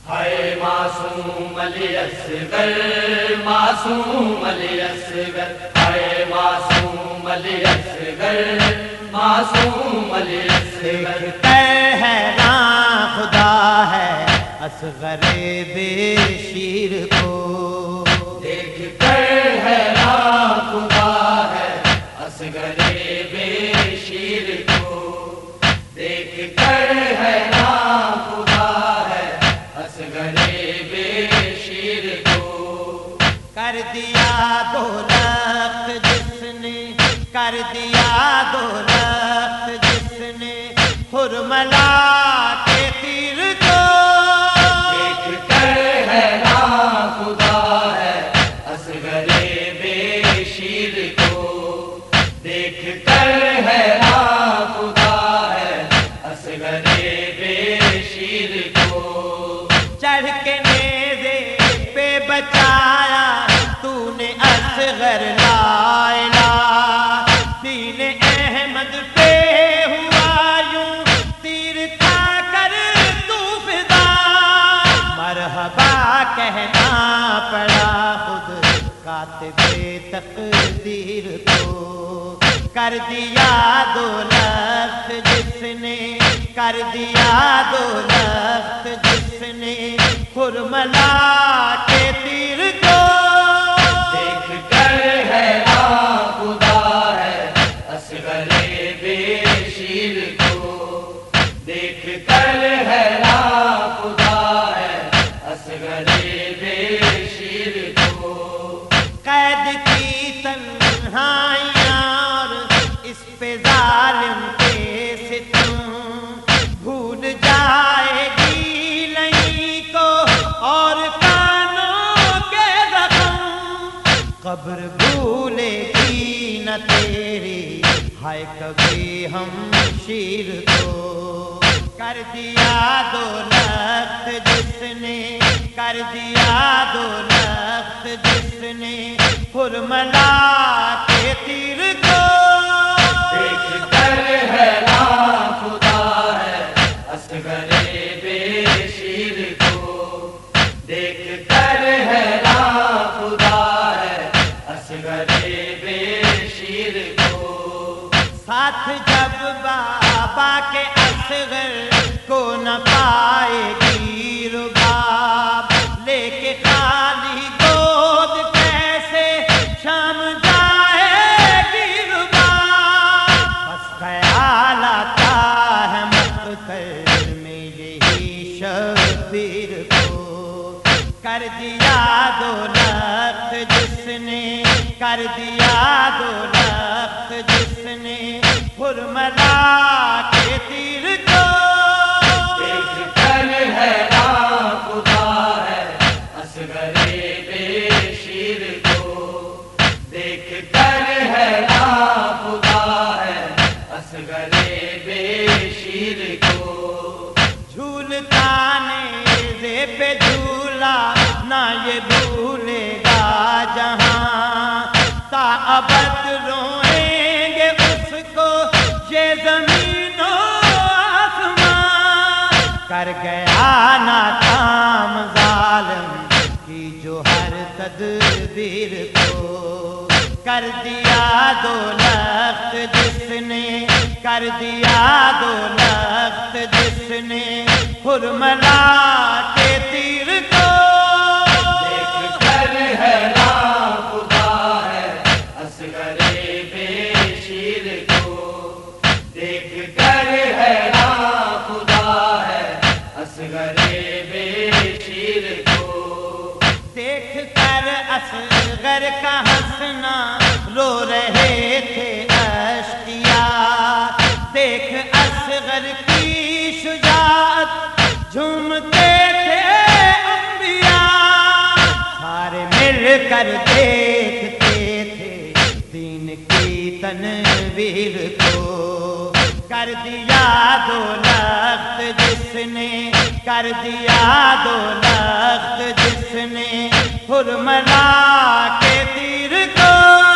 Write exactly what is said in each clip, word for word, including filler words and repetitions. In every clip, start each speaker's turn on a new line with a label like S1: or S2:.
S1: ہائے معصوم علی اصغر، معصوم علی اصغر، ہائے معصوم علی اصغر، معصوم علی اصغر۔
S2: حیران خدا ہے اصغر بے شیر کو،
S1: دیکھ کر حیران خدا ہے اصغر بے شیر کو، دیکھ کر حیران خدا ہے اصغر بے شیر کو۔
S2: کر دیا دو لخت جس نے، کر دیا دو لخت جس نے حرملا کے تیر کو،
S1: دیکھ کر حیران خدا ہے اصغر بے شیر کو، دیکھ کر حیران خدا ہے اصغر بے شیر کو۔
S2: چڑھ کے نیزے پہ بچایا تو نے اصغر لا الہ، دین احمد پہ ہوا یوں تیر کھا کر تو فدا، مرحبا کہنا پڑا خود کاتب تقدیر کو، کر دیا دو لخت جس نے، کر دیا دو لخت جس نے حرملا کے تیر کو،
S1: دیکھ کر حیران خدا ہے اصغر بے شیر کو، دیکھ کر حیران خدا ہے اصغر بے شیر کو۔
S2: قید کی تنہائیاں اور اس پہ ظالم کے ستم، بھول جائے گی لئیں کو اور کانوں کے زخم، قبر بھولے گی نہ تیری ہائے کبھی ہم شیر کو، کر دیا دو لخت جس نے، کر دیا دو لخت جس نے حرملا کے تیر کو،
S1: دیکھ کر حیران خدا ہے اصغر بے شیر کو، دیکھ کر حیران خدا ہے اصغر بے شیر کو۔
S2: ساتھ جب بابا کے اصغر کو نہ پائے گی رباب، لے کے خالی گود کیسے شام جائے گی رباب، بس خیال آتا ہے مقتل میں یہی شبیر کو، کر دیا دو لخت جس نے، کر دیا دو لخت جس نے حرملا کے تیر کو،
S1: دیکھ کر حیران خدا ہے اصغر بے شیر کو، دیکھ کر حیران خدا ہے اصغر بے شیر کو۔
S2: جھولتا نیزے پہ جھولا نہ یہ بھولے گا جہاں، تا ابد روئیں گے اس کو یہ زمین و آسمان، کر گیا ناکام ظالم کی جو ہر تدبیر کو، کر دیا دو لخت جس نے، کر دیا دو لخت جس نے حرملا کے تیر کو،
S1: دیکھ کر حیران خدا ہے اصغر بے شیر کو، دیکھ کر حیران خدا ہے اصغر بے شیر کو۔
S2: دیکھ کر اصغر کا ہنسنا رو رہے تھے اشقیاء، دیکھ اصغر کی شجاعت جھومتے تھے انبیاء، سارے مل کر دیکھتے تھے دین کی تنویر کو، کر دیا دو لخت جس نے، کر دیا دو لخت جس نے حرملا کے تیر کو،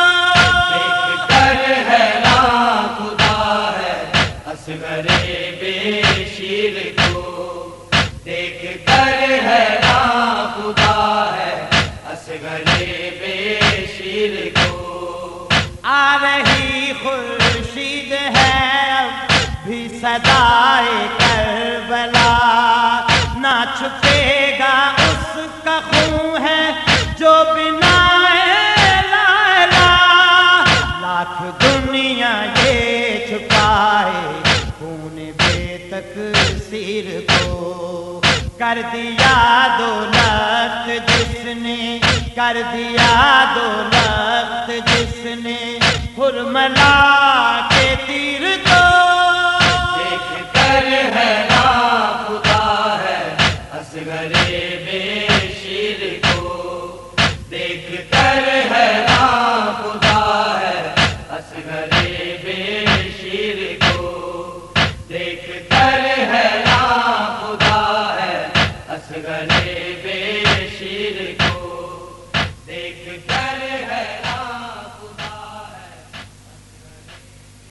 S1: دیکھ کر حیران خدا ہے اصغر بے شیر کو، دیکھ کر حیران خدا ہے اصغر بے شیر کو.
S2: آ رہی خورشید ہے اب بھی صدائے کربلا، نہ چھپے گا اس کا خون ہے جو بنا لا، لاکھ دنیا یہ چھپائے خون بے تقصیر کو. کر دیا دولت جس نے، کر دیا دولت جس نے حرملا کے تیر کو.
S1: دیکھ کر حیران خدا ہے اصغر بے شیر کو. دیکھ کر حیران خدا ہے اصغر بے شیر کو. دیکھ کر حیران خدا ہے اصغر بے شیر کو. دیکھ کر